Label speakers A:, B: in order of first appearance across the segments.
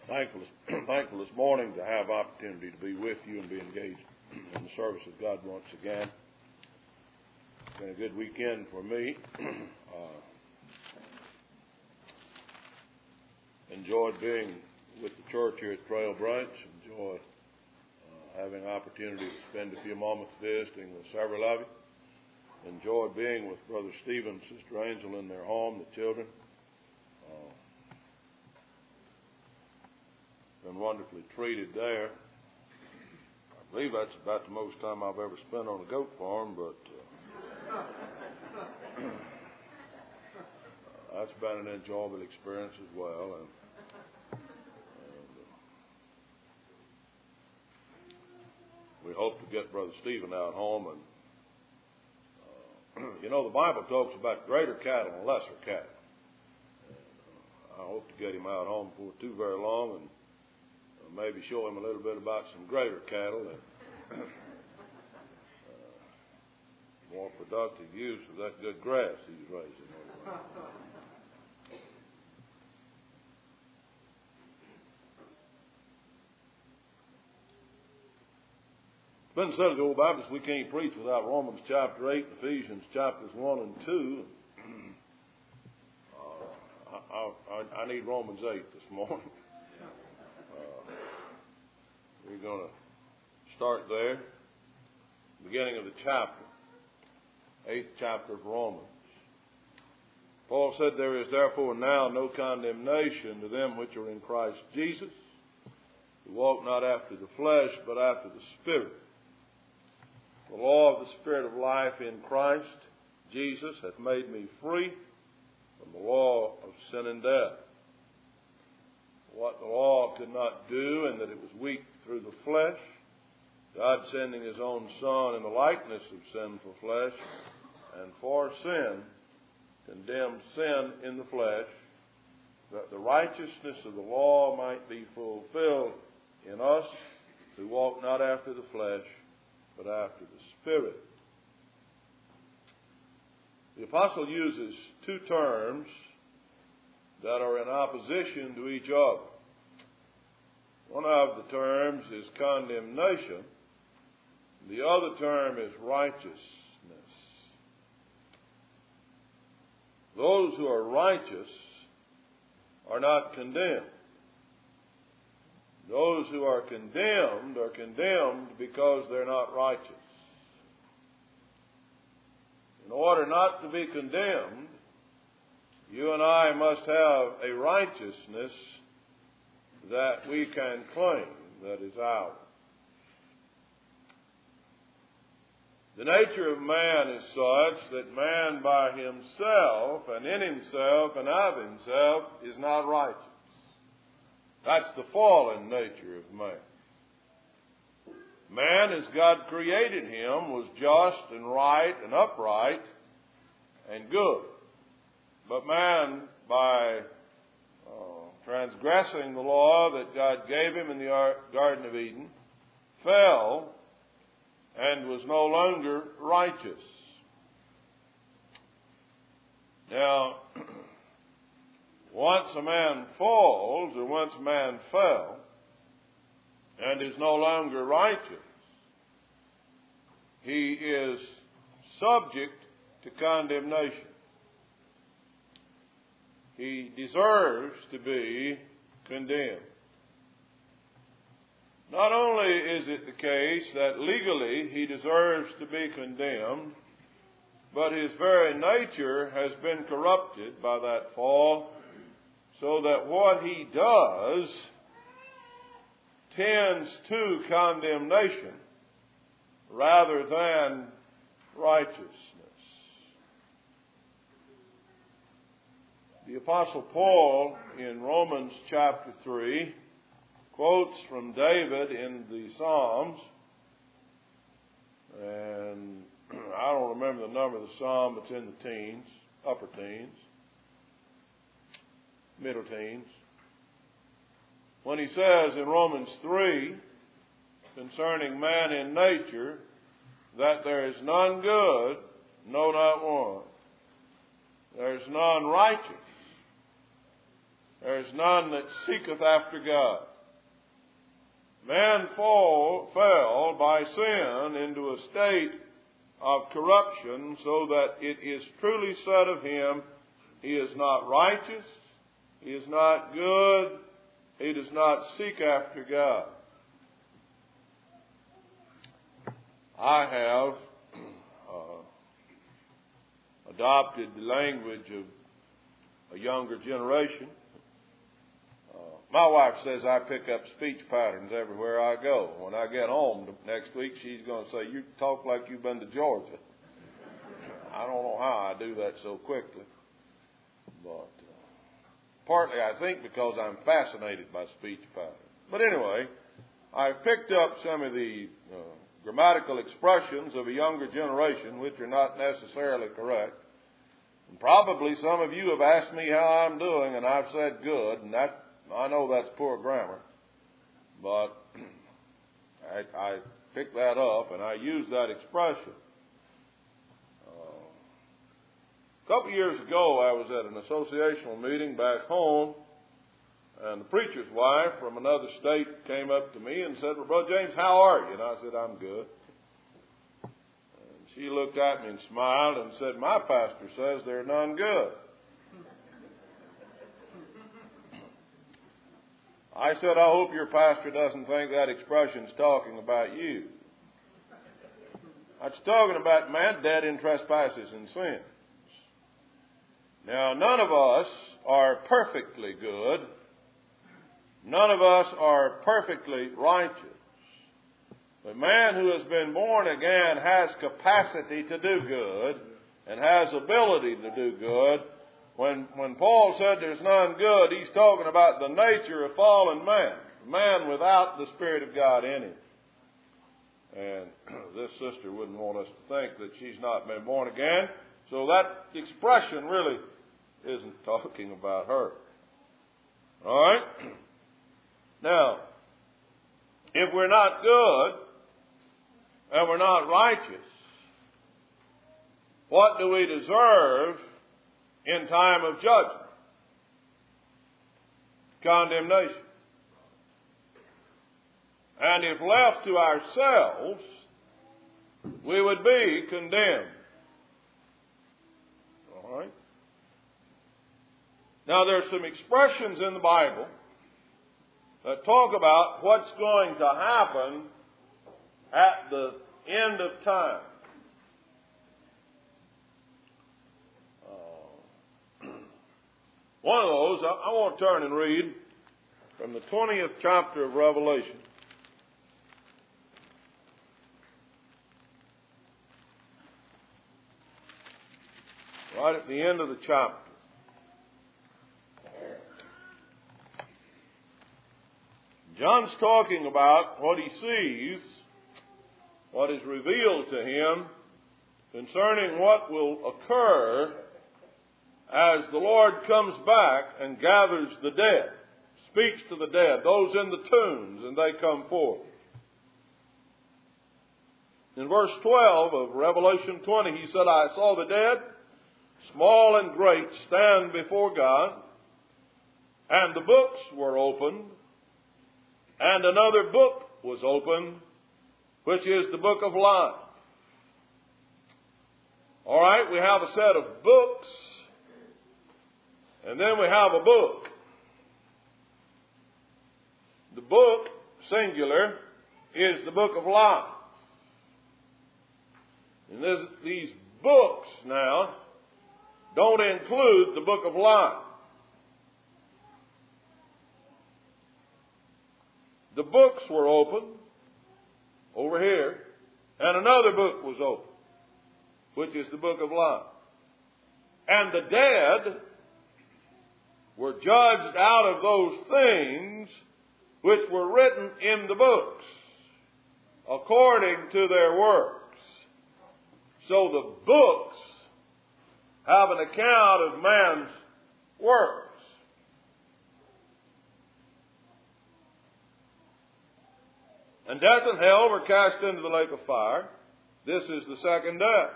A: Thankful this morning to have opportunity to be with you and be engaged in the service of God once again. It's been a good weekend for me. Enjoyed being with the church here at Trail Branch. Enjoyed having opportunity to spend a few moments visiting with several of you. Enjoyed being with Brother Stephen and Sister Angel in their home, the children. Been wonderfully treated there. I believe that's about the most time I've ever spent on a goat farm, but that's been an enjoyable experience as well. And we hope to get Brother Stephen out home. And the Bible talks about greater cattle and lesser cattle. And, I hope to get him out home before too very long and maybe show him a little bit about some greater cattle and more productive use of that good grass he's raising over there. It's been said of the old Baptists, we can't preach without Romans chapter 8 and Ephesians chapters 1 and 2. I need Romans 8 this morning. We're going to start there, beginning of the chapter, 8th chapter of Romans. Paul said, "There is therefore now no condemnation to them which are in Christ Jesus, who walk not after the flesh, but after the Spirit. The law of the Spirit of life in Christ Jesus hath made me free from the law of sin and death. What the law could not do, and that it was weak through the flesh, God sending his own Son in the likeness of sinful flesh, and for sin, condemned sin in the flesh, that the righteousness of the law might be fulfilled in us, who walk not after the flesh, but after the Spirit." The apostle uses two terms that are in opposition to each other. One of the terms is condemnation. The other term is righteousness. Those who are righteous are not condemned. Those who are condemned because they're not righteous. In order not to be condemned, you and I must have a righteousness that we can claim, that is ours. The nature of man is such that man by himself and in himself and of himself is not righteous. That's the fallen nature of man. Man, as God created him, was just and right and upright and good. But man, by transgressing the law that God gave him in the Garden of Eden, fell and was no longer righteous. Now, once a man falls, or once a man fell, and is no longer righteous, he is subject to condemnation. He deserves to be condemned. Not only is it the case that legally he deserves to be condemned, but his very nature has been corrupted by that fall, so that what he does tends to condemnation rather than righteousness. The Apostle Paul in Romans chapter 3 quotes from David in the Psalms, and I don't remember the number of the psalm, but it's in the teens, upper teens, middle teens, when he says in Romans 3 concerning man in nature that there is none good, no, not one. There is none righteous. There is none that seeketh after God. Man fell by sin into a state of corruption, so that it is truly said of him, he is not righteous, he is not good, he does not seek after God. I have adopted the language of a younger generation. My wife says I pick up speech patterns everywhere I go. When I get home next week, she's going to say, you talk like you've been to Georgia. I don't know how I do that so quickly. But partly I think because I'm fascinated by speech patterns. But anyway, I've picked up some of the grammatical expressions of a younger generation which are not necessarily correct. And probably some of you have asked me how I'm doing, and I've said good, and I know that's poor grammar, but I picked that up and I used that expression. A couple years ago, I was at an associational meeting back home, and the preacher's wife from another state came up to me and said, well, Brother James, how are you? And I said, I'm good. And she looked at me and smiled and said, my pastor says they're none good. I said, I hope your pastor doesn't think that expression's talking about you. It's talking about man dead in trespasses and sins. Now, none of us are perfectly good. None of us are perfectly righteous. But man who has been born again has capacity to do good and has ability to do good. When Paul said there's none good, he's talking about the nature of fallen man, man without the Spirit of God in him. And this sister wouldn't want us to think that she's not been born again, so that expression really isn't talking about her. All right? Now, if we're not good and we're not righteous, what do we deserve in time of judgment? Condemnation. And if left to ourselves, we would be condemned. All right? Now, there are some expressions in the Bible that talk about what's going to happen at the end of time. One of those, I want to turn and read from the 20th chapter of Revelation. Right at the end of the chapter. John's talking about what he sees, what is revealed to him concerning what will occur as the Lord comes back and gathers the dead, speaks to the dead, those in the tombs, and they come forth. In verse 12 of Revelation 20, he said, I saw the dead, small and great, stand before God, and the books were opened, and another book was opened, which is the book of life. All right, we have a set of books, and then we have a book. The book, singular, is the book of life. And these books now don't include the book of life. The books were opened over here, and another book was opened, which is the book of life. And the dead were judged out of those things which were written in the books, according to their works. So the books have an account of man's works. And death and hell were cast into the lake of fire. This is the second death.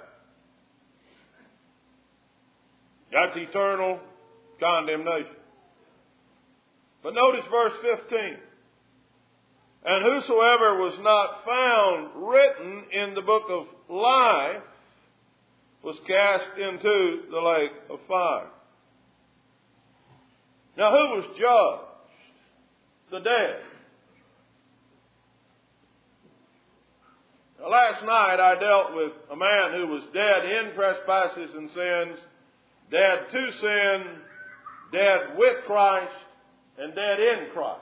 A: That's eternal condemnation. But notice verse 15. And whosoever was not found written in the book of life was cast into the lake of fire. Now who was judged? The dead. Now, last night I dealt with a man who was dead in trespasses and sins, dead to sin, dead with Christ, and dead in Christ.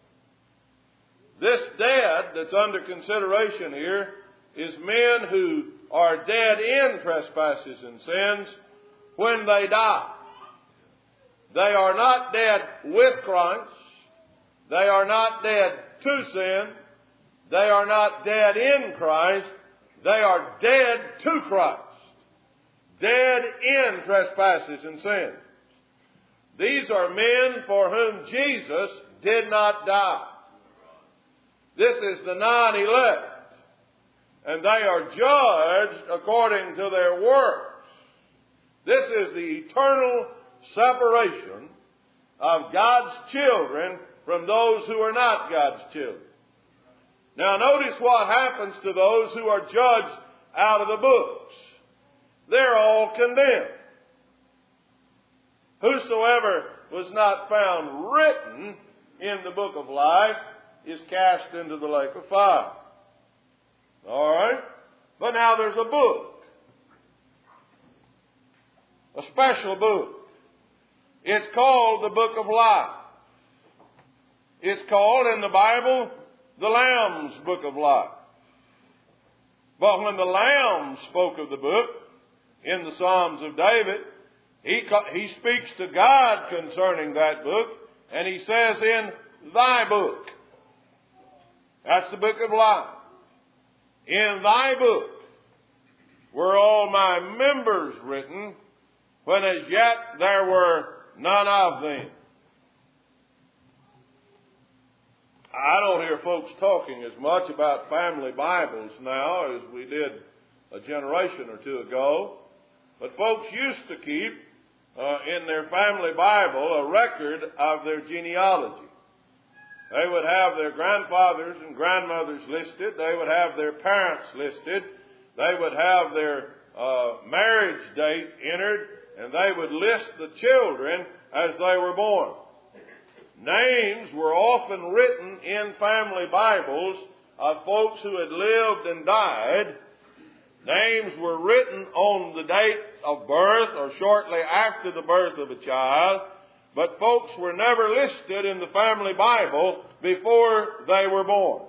A: This dead that's under consideration here is men who are dead in trespasses and sins when they die. They are not dead with Christ. They are not dead to sin. They are not dead in Christ. They are dead to Christ. Dead in trespasses and sins. These are men for whom Jesus did not die. This is the non-elect. And they are judged according to their works. This is the eternal separation of God's children from those who are not God's children. Now notice what happens to those who are judged out of the books. They're all condemned. Whosoever was not found written in the book of life is cast into the lake of fire. All right? But now there's a book. A special book. It's called the Book of Life. It's called in the Bible the Lamb's Book of Life. But when the Lamb spoke of the book in the Psalms of David, he speaks to God concerning that book, and he says, in thy book. That's the Book of Life. In thy book were all my members written, when as yet there were none of them. I don't hear folks talking as much about family Bibles now as we did a generation or two ago. But folks used to keep in their family Bible a record of their genealogy. They would have their grandfathers and grandmothers listed. They would have their parents listed. They would have their marriage date entered. And they would list the children as they were born. Names were often written in family Bibles of folks who had lived and died. Names were written on the date of birth or shortly after the birth of a child. But folks were never listed in the family Bible before they were born.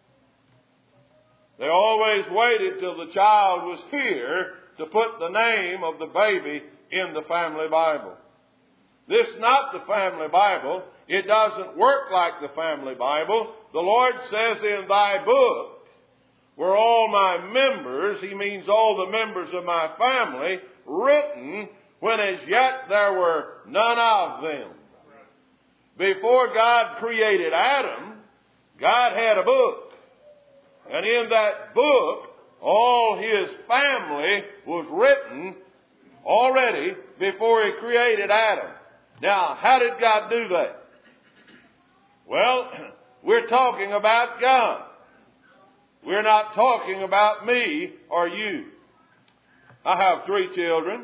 A: They always waited till the child was here to put the name of the baby in the family Bible. This is not the family Bible. It doesn't work like the family Bible. The Lord says, in thy book were all my members, he means all the members of my family, written when as yet there were none of them. Before God created Adam, God had a book. And in that book, all his family was written already before he created Adam. Now, how did God do that? Well, we're talking about God. We're not talking about me or you. I have 3 children.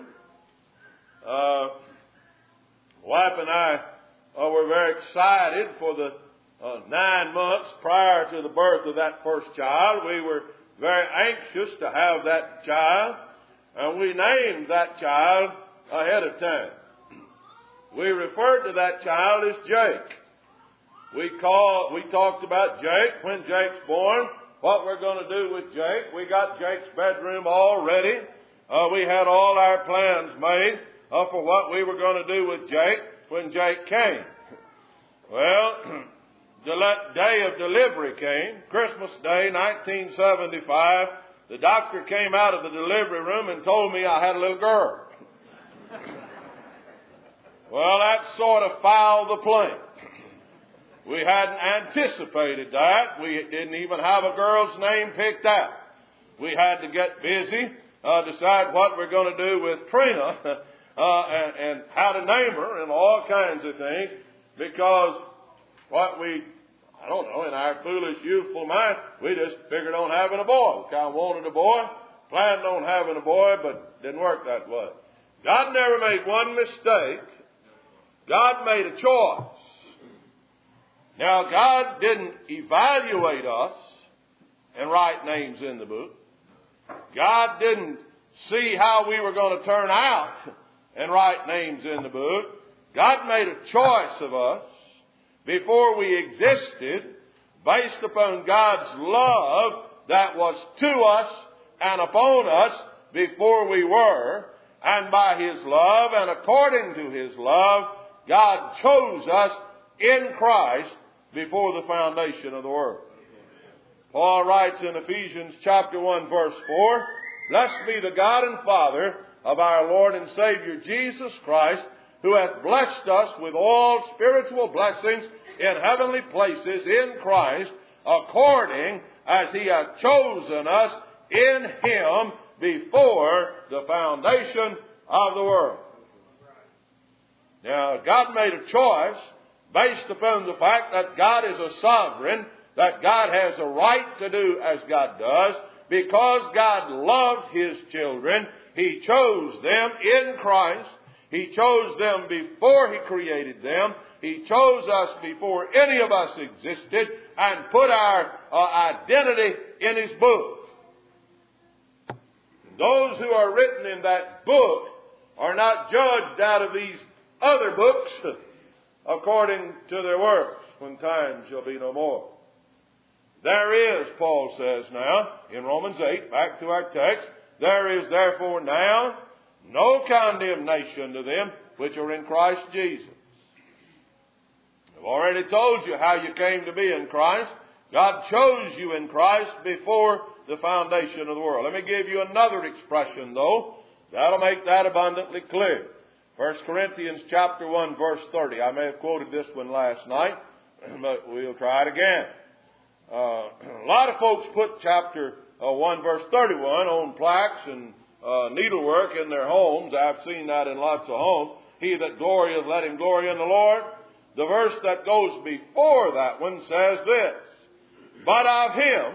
A: Wife and I were very excited for the 9 months prior to the birth of that first child. We were very anxious to have that child, and we named that child ahead of time. We referred to that child as Jake. We talked about Jake when Jake's born, what we're going to do with Jake. We got Jake's bedroom all ready. We had all our plans made for what we were going to do with Jake when Jake came. Well, the day of delivery came, Christmas Day, 1975. The doctor came out of the delivery room and told me I had a little girl. Well, that sort of fouled the plane. We hadn't anticipated that. We didn't even have a girl's name picked out. We had to get busy, decide what we're going to do with Trina, and how to name her and all kinds of things, because I don't know, in our foolish, youthful mind, we just figured on having a boy. We kind of wanted a boy, planned on having a boy, but didn't work that way. God never made one mistake. God made a choice. Now, God didn't evaluate us and write names in the book. God didn't see how we were going to turn out and write names in the book. God made a choice of us before we existed based upon God's love that was to us and upon us before we were. And by His love and according to His love, God chose us in Christ before the foundation of the world. Paul writes in Ephesians chapter 1 verse 4, "Blessed be the God and Father of our Lord and Savior Jesus Christ, who hath blessed us with all spiritual blessings in heavenly places in Christ, according as He hath chosen us in Him before the foundation of the world." Now, God made a choice based upon the fact that God is a sovereign, that God has a right to do as God does. Because God loved His children, He chose them in Christ. He chose them before He created them. He chose us before any of us existed and put our identity in His book. Those who are written in that book are not judged out of these other books according to their works, when time shall be no more. There is, Paul says now, in Romans 8, back to our text, "There is therefore now no condemnation to them which are in Christ Jesus." I've already told you how you came to be in Christ. God chose you in Christ before the foundation of the world. Let me give you another expression, though. That'll make that abundantly clear. 1 Corinthians chapter 1, verse 30. I may have quoted this one last night, but we'll try it again. A lot of folks put chapter 1, verse 31 on plaques and needlework in their homes. I've seen that in lots of homes. "He that glorieth, let him glory in the Lord." The verse that goes before that one says this, "But of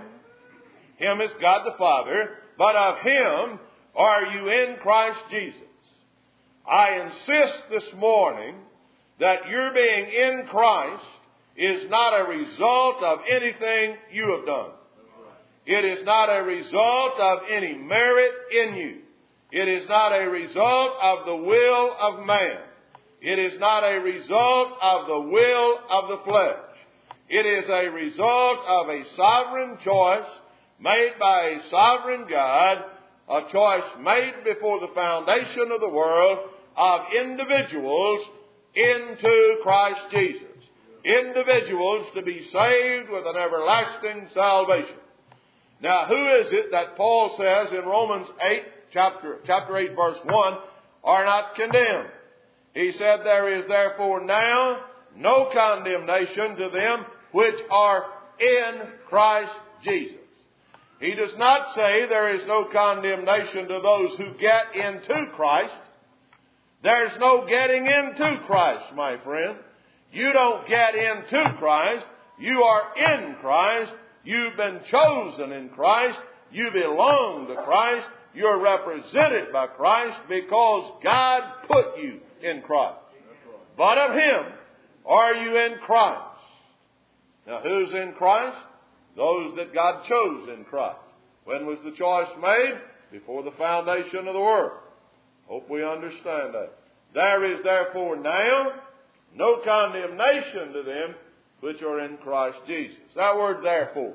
A: Him is God the Father, but of Him are you in Christ Jesus." I insist this morning that your being in Christ is not a result of anything you have done. It is not a result of any merit in you. It is not a result of the will of man. It is not a result of the will of the flesh. It is a result of a sovereign choice made by a sovereign God, a choice made before the foundation of the world of individuals into Christ Jesus. Individuals to be saved with an everlasting salvation. Now, who is it that Paul says in Romans 8, chapter 8, verse 1, are not condemned? He said, "There is therefore now no condemnation to them which are in Christ Jesus." He does not say there is no condemnation to those who get into Christ. There's no getting into Christ, my friend. You don't get into Christ. You are in Christ. You've been chosen in Christ. You belong to Christ. You're represented by Christ because God put you in Christ. But of Him are you in Christ. Now, who's in Christ? Those that God chose in Christ. When was the choice made? Before the foundation of the world. Hope we understand that. "There is therefore now no condemnation to them which are in Christ Jesus." That word "therefore"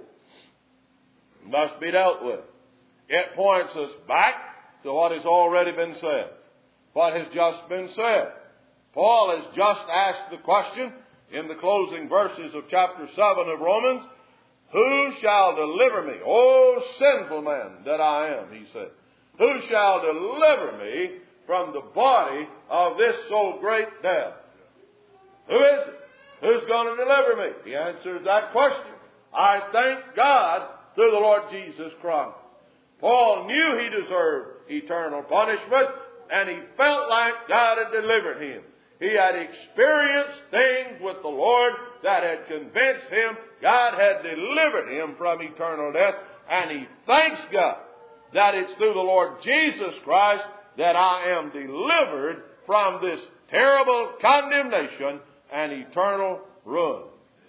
A: must be dealt with. It points us back to what has already been said. What has just been said. Paul has just asked the question in the closing verses of chapter 7 of Romans, "Who shall deliver me? O sinful man that I am," he said. "Who shall deliver me from the body of this so great death?" Who is it? Who's going to deliver me? He answers that question. I thank God through the Lord Jesus Christ. Paul knew he deserved eternal punishment, and he felt like God had delivered him. He had experienced things with the Lord that had convinced him God had delivered him from eternal death. And he thanks God that it's through the Lord Jesus Christ that I am delivered from this terrible condemnation and eternal ruin.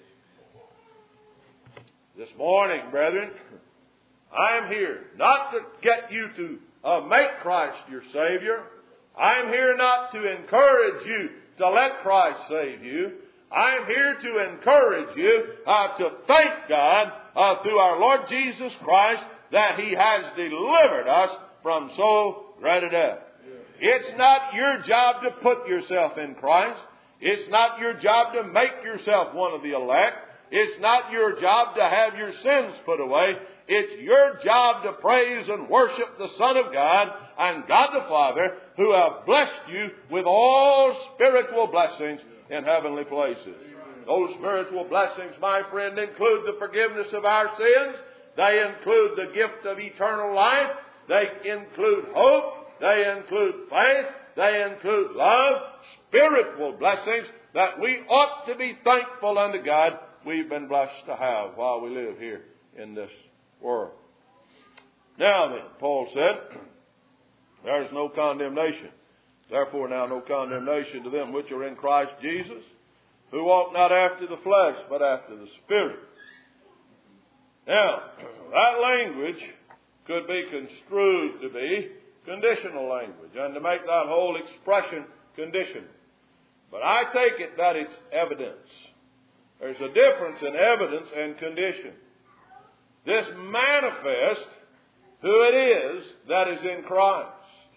A: This morning, brethren, I am here not to get you to make Christ your Savior. I am here not to encourage you to let Christ save you. I am here to encourage you to thank God through our Lord Jesus Christ that He has delivered us from so great a death. It's not your job to put yourself in Christ. It's not your job to make yourself one of the elect. It's not your job to have your sins put away. It's your job to praise and worship the Son of God and God the Father, who have blessed you with all spiritual blessings in heavenly places. Those spiritual blessings, my friend, include the forgiveness of our sins. They include the gift of eternal life. They include hope. They include faith. They include love. Spiritual blessings that we ought to be thankful unto God we've been blessed to have while we live here in this world. Now then, Paul said, there is no condemnation. Therefore now no condemnation to them which are in Christ Jesus, who walk not after the flesh, but after the Spirit. Now, that language could be construed to be conditional language, and to make that whole expression conditional. But I take it that it's evidence. There's a difference in evidence and condition. This manifests who it is that is in Christ.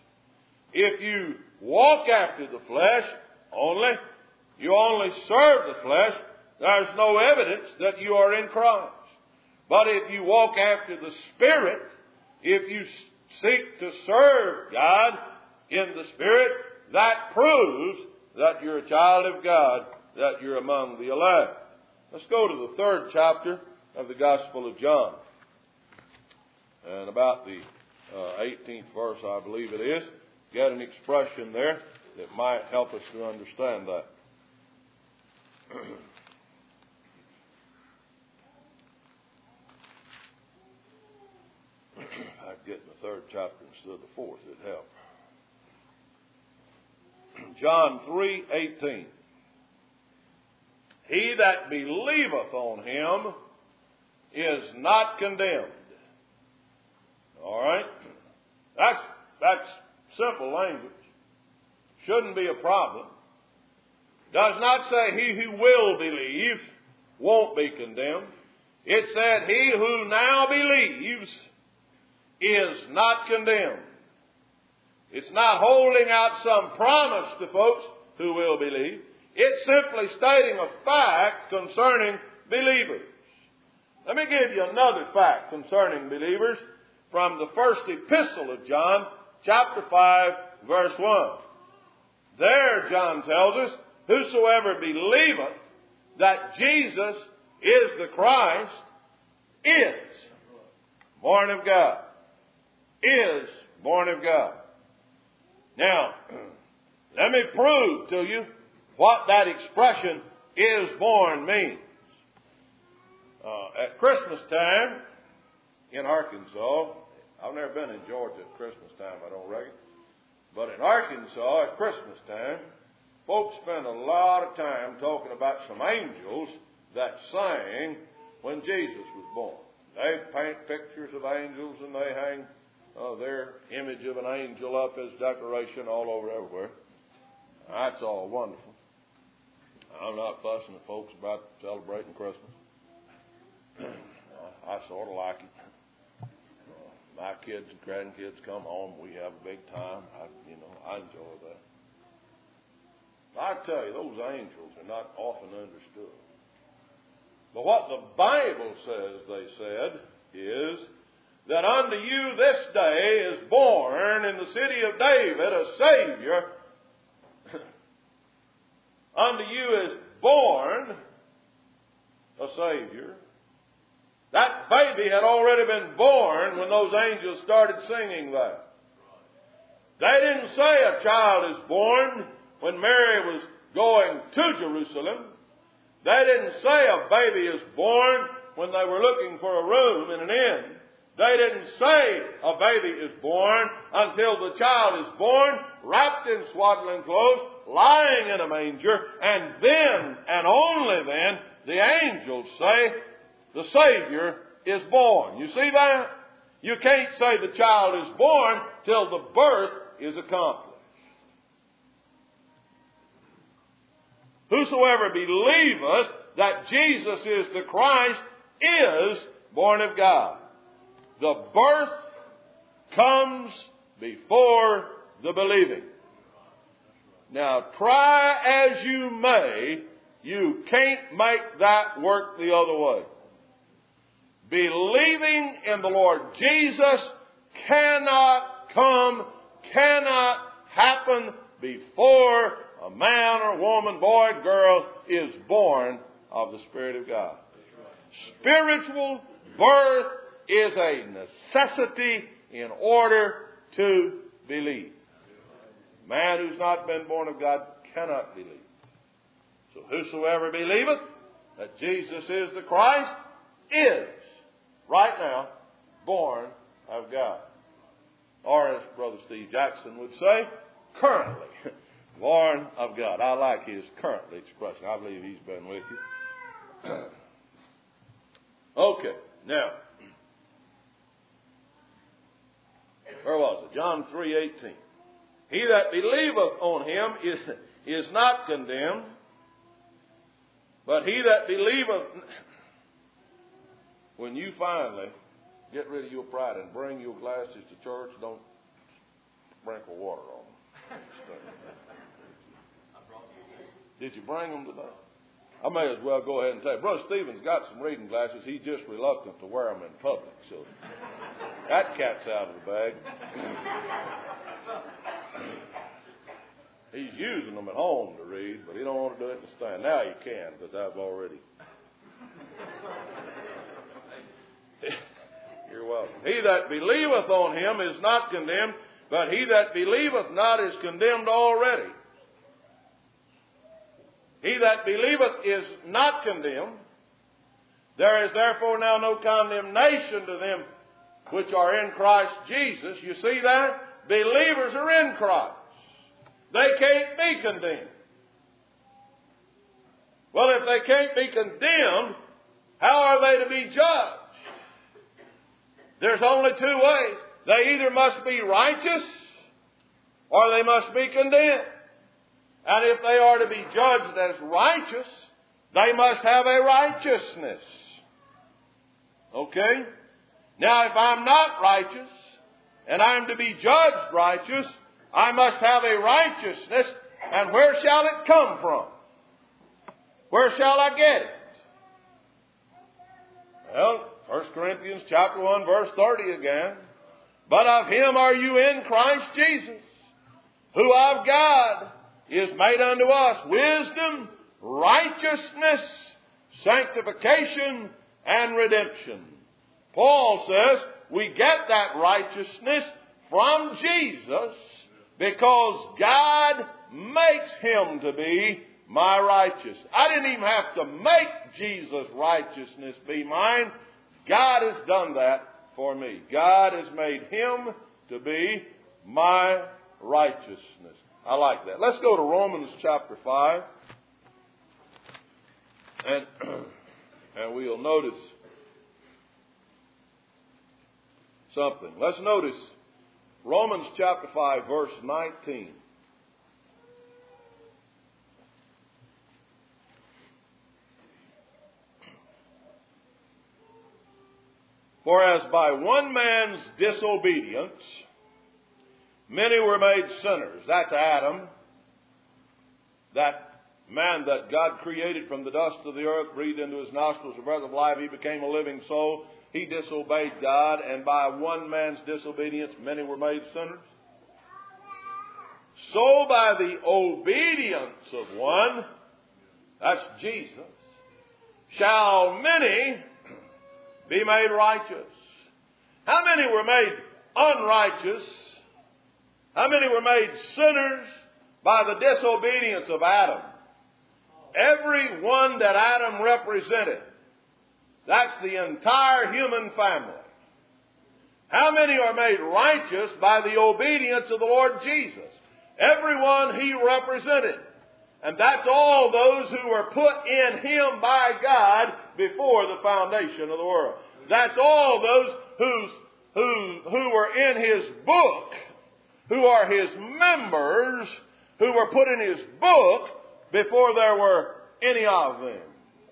A: If you walk after the flesh only, you only serve the flesh, there's no evidence that you are in Christ. But if you walk after the Spirit, if you seek to serve God in the Spirit, that proves that you're a child of God, that you're among the elect. Let's go to the 3rd chapter of the Gospel of John. And about the 18th verse, I believe it is, get an expression there that might help us to understand that. If I'd get in the 3rd chapter instead of the 4th, it'd help. John 3:18. He that believeth on him is not condemned. All right? That's simple language. Shouldn't be a problem. Does not say he who will believe won't be condemned. It said he who now believes is not condemned. It's not holding out some promise to folks who will believe. It's simply stating a fact concerning believers. Let me give you another fact concerning believers from the first epistle of John, chapter 5, verse 1. There, John tells us, whosoever believeth that Jesus is the Christ is born of God. Is born of God. Now, let me prove to you what that expression is born means. At Christmas time in Arkansas, I've never been in Georgia at Christmas time, I don't reckon. But in Arkansas at Christmas time, folks spend a lot of time talking about some angels that sang when Jesus was born. They paint pictures of angels and they hang their image of an angel up as decoration all over everywhere. That's all wonderful. I'm not fussing at folks about celebrating Christmas. I sort of like it. My kids and grandkids come home. We have a big time. I enjoy that. I tell you, those angels are not often understood. But what the Bible says, they said, is that unto you this day is born in the city of David a Savior. Unto you is born a Savior. That baby had already been born when those angels started singing that. They didn't say a child is born when Mary was going to Jerusalem. They didn't say a baby is born when they were looking for a room in an inn. They didn't say a baby is born until the child is born, wrapped in swaddling clothes, lying in a manger, and then, and only then, the angels say the Savior is born. You see that? You can't say the child is born till the birth is accomplished. Whosoever believeth that Jesus is the Christ is born of God. The birth comes before the believing. Now, try as you may, you can't make that work the other way. Believing in the Lord Jesus cannot happen before a man or woman, boy, girl is born of the Spirit of God. Spiritual birth is a necessity in order to believe. A man who's not been born of God cannot believe. So whosoever believeth that Jesus is the Christ is, right now, born of God. Or as Brother Steve Jackson would say, currently born of God. I like his currently expression. I believe he's been with you. Okay, now, where was it? John 3:18. He that believeth on him is not condemned, but he that believeth... When you finally get rid of your pride and bring your glasses to church, don't sprinkle water on them. Did you bring them today? I may as well go ahead and say, Brother Stephen's got some reading glasses. He's just reluctant to wear them in public. So that cat's out of the bag. He's using them at home to read, but he don't want to do it in the stand. Now he can, because I've already... You're welcome. He that believeth on him is not condemned, but he that believeth not is condemned already. He that believeth is not condemned. There is therefore now no condemnation to them which are in Christ Jesus. You see that? Believers are in Christ. They can't be condemned. Well, if they can't be condemned, how are they to be judged? There's only two ways. They either must be righteous or they must be condemned. And if they are to be judged as righteous, they must have a righteousness. Okay? Now, if I'm not righteous and I'm to be judged righteous, I must have a righteousness. And where shall it come from? Where shall I get it? Well, 1 Corinthians chapter 1, verse 30 again. But of him are you in Christ Jesus, who of God is made unto us wisdom, righteousness, sanctification, and redemption. Paul says we get that righteousness from Jesus because God makes him to be my righteous. I didn't even have to make Jesus' righteousness be mine. God has done that for me. God has made him to be my righteousness. I like that. Let's go to Romans chapter 5. And we'll notice something. Let's notice Romans chapter 5, verse 19. For as by one man's disobedience many were made sinners. That's Adam. That man that God created from the dust of the earth, breathed into his nostrils the breath of life. He became a living soul. He disobeyed God, and by one man's disobedience many were made sinners. So by the obedience of one, that's Jesus, shall many be made righteous. How many were made unrighteous? How many were made sinners by the disobedience of Adam? everyone that Adam represented. That's the entire human family. How many are made righteous by the obedience of the Lord Jesus? Everyone He represented. And that's all those who were put in Him by God before the foundation of the world. That's all those who were in His book, who are His members, who were put in His book before there were any of them.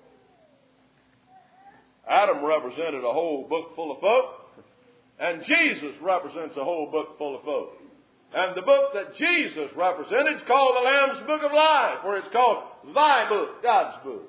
A: Adam represented a whole book full of folk, and Jesus represents a whole book full of folk. And the book that Jesus represented is called the Lamb's Book of Life, or it's called Thy Book, God's book.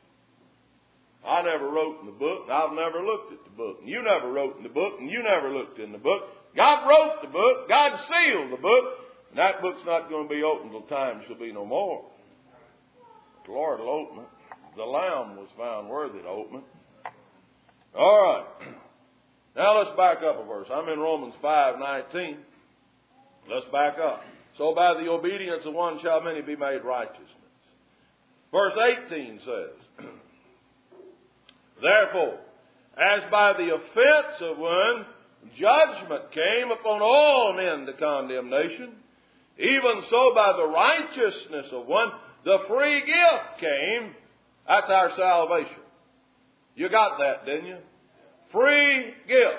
A: I never wrote in the book, and I've never looked at the book. And you never wrote in the book, and you never looked in the book. God wrote the book, God sealed the book, and that book's not going to be opened till time shall be no more. The Lord will open it. The Lamb was found worthy to open it. All right. Now let's back up a verse. I'm in Romans 5:19. Let's back up. So by the obedience of one shall many be made righteousness. Verse 18 says, Therefore, as by the offense of one judgment came upon all men to condemnation, even so by the righteousness of one the free gift came. That's our salvation. You got that, didn't you? Free gift.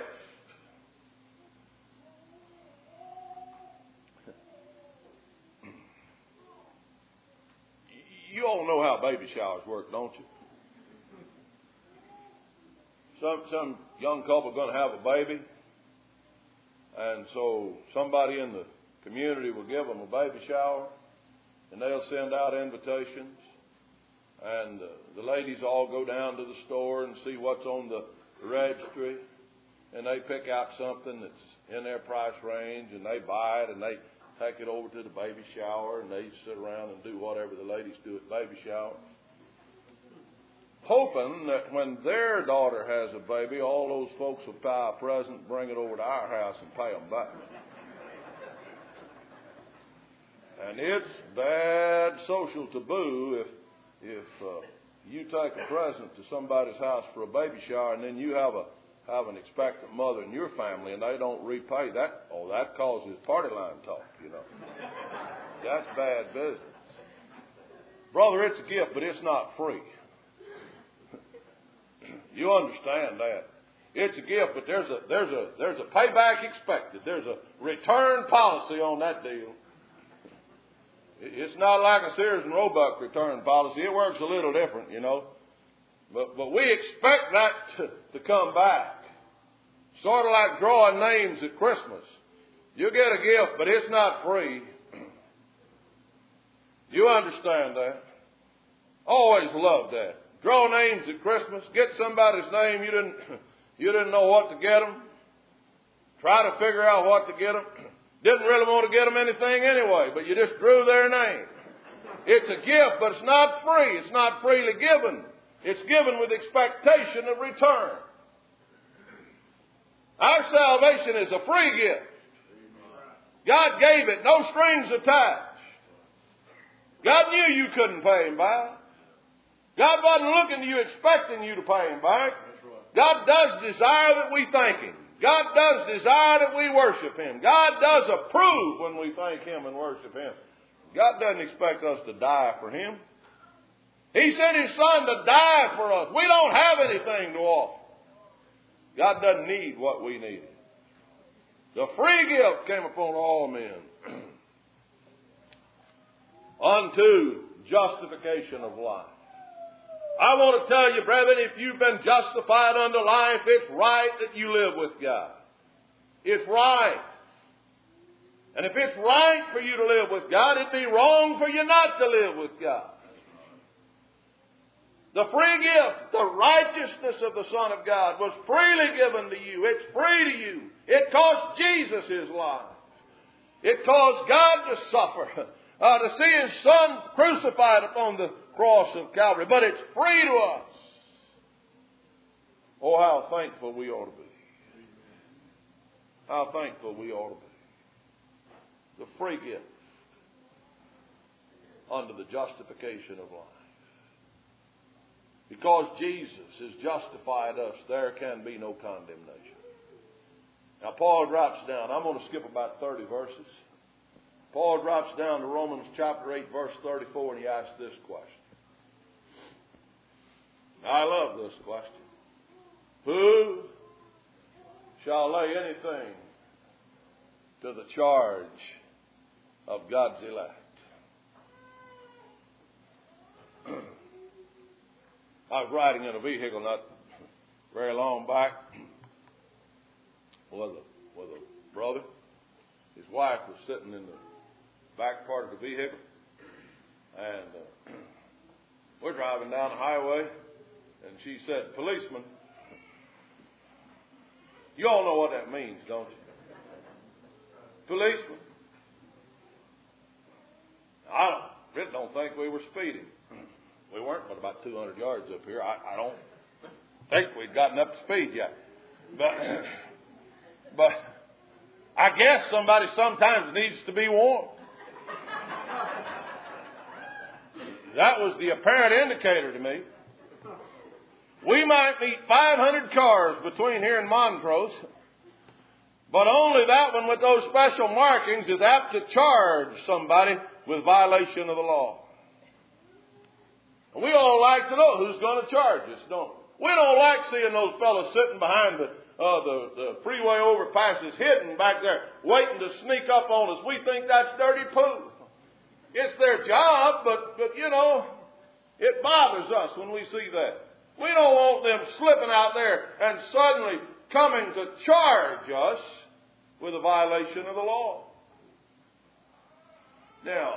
A: You all know how baby showers work, don't you? Some young couple going to have a baby, and so somebody in the community will give them a baby shower, and they'll send out invitations, and the ladies all go down to the store and see what's on the registry, and they pick out something that's in their price range, and they buy it, and they take it over to the baby shower, and they sit around and do whatever the ladies do at baby showers, hoping that when their daughter has a baby, all those folks will buy a present, bring it over to our house, and pay them back. And it's bad social taboo if you take a present to somebody's house for a baby shower, and then you have an expectant mother in your family, and they don't repay that. Oh, that causes party line talk, you know. That's bad business. Brother, it's a gift, but it's not free. You understand that. It's a gift, but there's a payback expected. There's a return policy on that deal. It's not like a Sears and Roebuck return policy. It works a little different, you know. But we expect that to come back. Sort of like drawing names at Christmas. You get a gift, but it's not free. You understand that. Always loved that. Draw names at Christmas. Get somebody's name you didn't know what to get them. Try to figure out what to get them. Didn't really want to get them anything anyway, but you just drew their name. It's a gift, but it's not free. It's not freely given. It's given with expectation of return. Our salvation is a free gift. God gave it, no strings attached. God knew you couldn't pay Him back. God wasn't looking to you expecting you to pay Him back. God does desire that we thank Him. God does desire that we worship Him. God does approve when we thank Him and worship Him. God doesn't expect us to die for Him. He sent His Son to die for us. We don't have anything to offer. God doesn't need what we needed. The free gift came upon all men unto justification of life. I want to tell you, brethren, if you've been justified unto life, it's right that you live with God. It's right. And if it's right for you to live with God, it'd be wrong for you not to live with God. The free gift, the righteousness of the Son of God was freely given to you. It's free to you. It cost Jesus His life. It caused God to suffer, to see His Son crucified upon the cross of Calvary. But it's free to us. Oh, how thankful we ought to be. How thankful we ought to be. The free gift unto the justification of life. Because Jesus has justified us, there can be no condemnation. Now Paul drops down. I'm going to skip about 30 verses. Paul drops down to Romans chapter 8, verse 34, and he asks this question. I love this question. Who shall lay anything to the charge of God's elect? I was riding in a vehicle not very long back with a brother. His wife was sitting in the back part of the vehicle, and we're driving down the highway, and she said, "Policeman." You all know what that means, don't you? Policeman. I really don't think we were speeding. We weren't, but about 200 yards up here. I don't think we'd gotten up to speed yet. But I guess somebody sometimes needs to be warned. That was the apparent indicator to me. We might meet 500 cars between here and Montrose, but only that one with those special markings is apt to charge somebody with violation of the law. And we all like to know who's going to charge us, don't we? We don't like seeing those fellows sitting behind the freeway overpasses, hidden back there, waiting to sneak up on us. We think that's dirty poo. It's their job, but you know, it bothers us when we see that. We don't want them slipping out there and suddenly coming to charge us with a violation of the law. Now,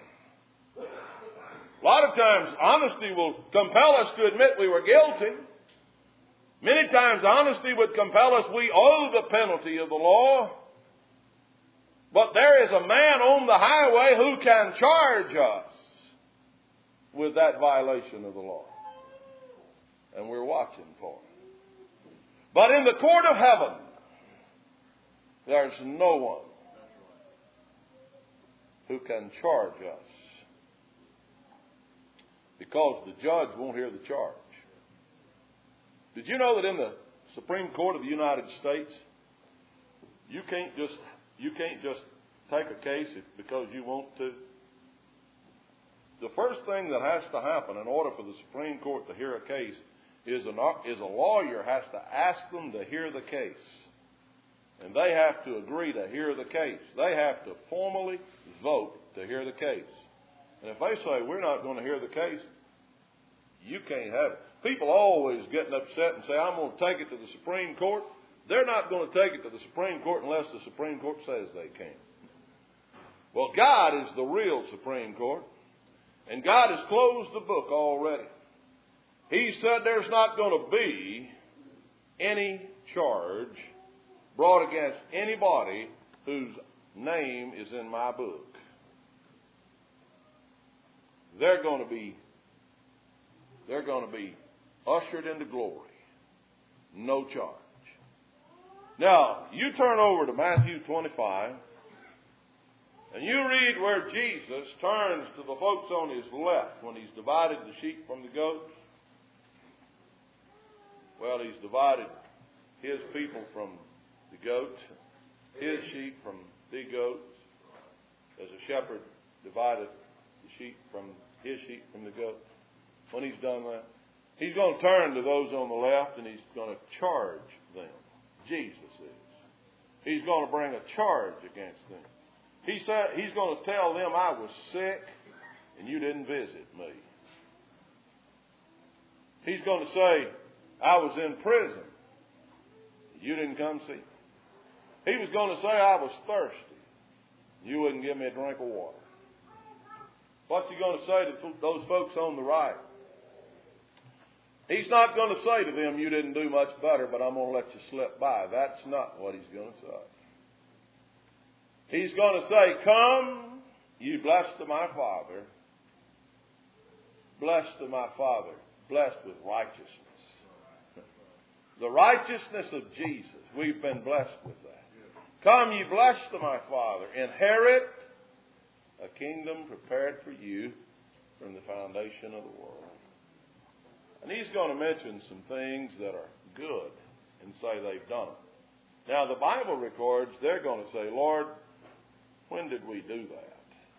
A: a lot of times honesty will compel us to admit we were guilty. Many times honesty would compel us we owe the penalty of the law. But there is a man on the highway who can charge us with that violation of the law. And we're watching for him. But in the court of heaven, there's no one who can charge us, because the judge won't hear the charge. Did you know that in the Supreme Court of the United States, you can't just take a case because you want to? The first thing that has to happen in order for the Supreme Court to hear a case is a lawyer has to ask them to hear the case. And they have to agree to hear the case. They have to formally vote to hear the case. And if they say, we're not going to hear the case, you can't have it. People always getting upset and say, I'm going to take it to the Supreme Court. They're not going to take it to the Supreme Court unless the Supreme Court says they can. Well, God is the real Supreme Court. And God has closed the book already. He said there's not going to be any charge brought against anybody whose name is in my book. They're going to be ushered into glory. No charge. Now, you turn over to Matthew 25, and you read where Jesus turns to the folks on his left when he's divided the sheep from the goats. Well, he's divided his people from the goats, his sheep from the goats, as a shepherd divided the sheep from his sheep from the goats. When he's done that, he's going to turn to those on the left and he's going to charge them. Jesus is. He's going to bring a charge against them. He said he's going to tell them, I was sick and you didn't visit me. He's going to say, I was in prison. You didn't come see me. He was going to say, I was thirsty. You wouldn't give me a drink of water. What's he going to say to those folks on the right? He's not going to say to them, you didn't do much better, but I'm going to let you slip by. That's not what he's going to say. He's going to say, come, you blessed of my Father, blessed of my Father, blessed with righteousness. The righteousness of Jesus, we've been blessed with that. Come, ye blessed of my Father, inherit a kingdom prepared for you from the foundation of the world. And he's going to mention some things that are good and say they've done it. Now, the Bible records they're going to say, Lord, when did we do that?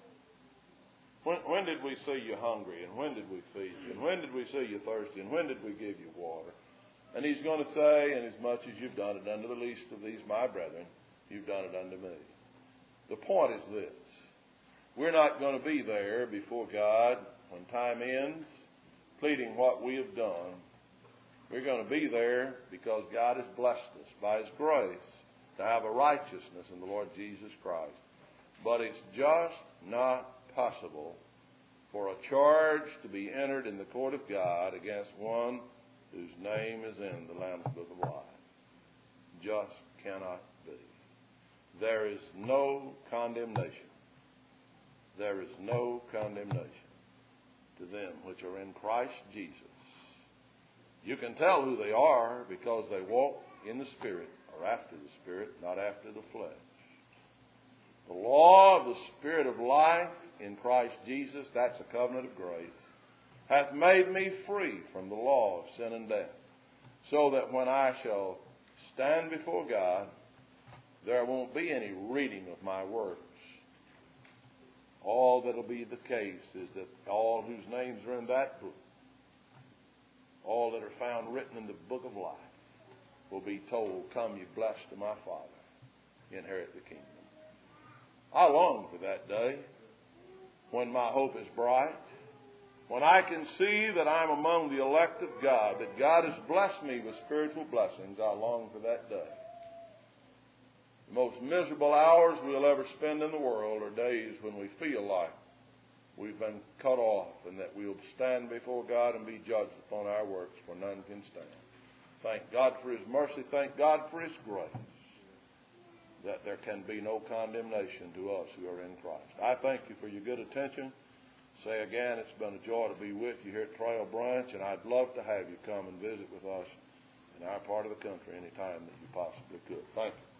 A: When did we see you hungry? And when did we feed you? And when did we see you thirsty? And when did we give you water? And he's going to say, inasmuch as you've done it unto the least of these my brethren, you've done it unto me. The point is this. We're not going to be there before God when time ends, pleading what we have done. We're going to be there because God has blessed us by His grace to have a righteousness in the Lord Jesus Christ. But it's just not possible for a charge to be entered in the court of God against one whose name is in the Lamb's Book of Life. Just cannot be. There is no condemnation. There is no condemnation to them which are in Christ Jesus. You can tell who they are because they walk in the Spirit or after the Spirit, not after the flesh. The law of the Spirit of life in Christ Jesus, that's a covenant of grace, hath made me free from the law of sin and death, so that when I shall stand before God, there won't be any reading of my works. All that'll be the case is that all whose names are in that book, all that are found written in the book of life, will be told, come, you blessed of my Father, inherit the kingdom. I long for that day when my hope is bright, when I can see that I'm among the elect of God, that God has blessed me with spiritual blessings. I long for that day. The most miserable hours we'll ever spend in the world are days when we feel like we've been cut off and that we'll stand before God and be judged upon our works, for none can stand. Thank God for His mercy. Thank God for His grace, that there can be no condemnation to us who are in Christ. I thank you for your good attention. Say again, it's been a joy to be with you here at Trail Branch, and I'd love to have you come and visit with us in our part of the country any time that you possibly could. Thank you.